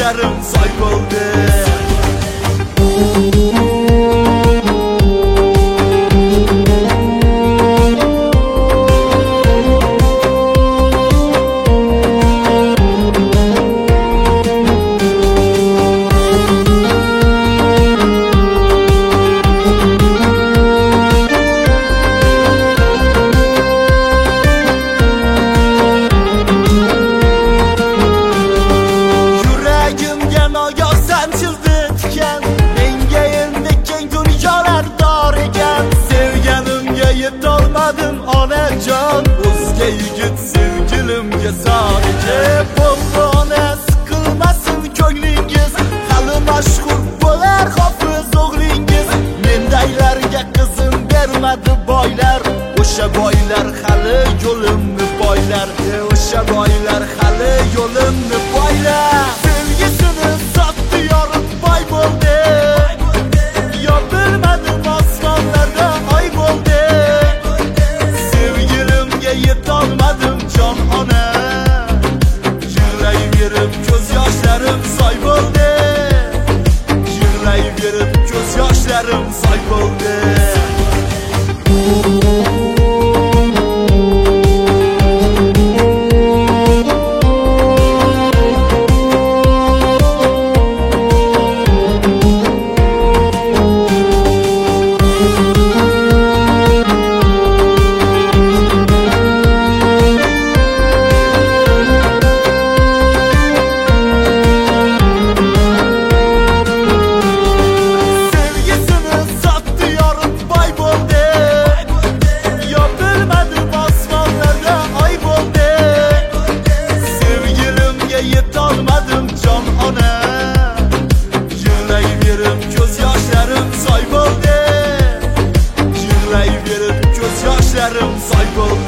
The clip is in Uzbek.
yoshlarim soy bo'ldi. Yetolmadim onajon, o'zga yigit sevgilimga sadece bo'ldi ona, siqilmasin ko'nglingiz, hali mashhur bo'lar hofiz o'g'lingiz. Mendaylarga qizim bermadi boylar, o'sha boylar hali yo'limni boylar, o'sha boylar hali yo'limni boylar. Sevgisini sotdi yorib boy bo'ldi, yo bilmadim osmonlarda oy bo'ldi. Yetolmadim jon ona, yig'layverib ko'z yoshlarim soy bo'ldi, yig'layverib ko'z yoshlarim soy bo'ldi. Yetolmadim jon ona, yig'layverib ko'z yoshlarim soy bo'ldi, yig'layverib ko'z yoshlarim soy bo'ldi.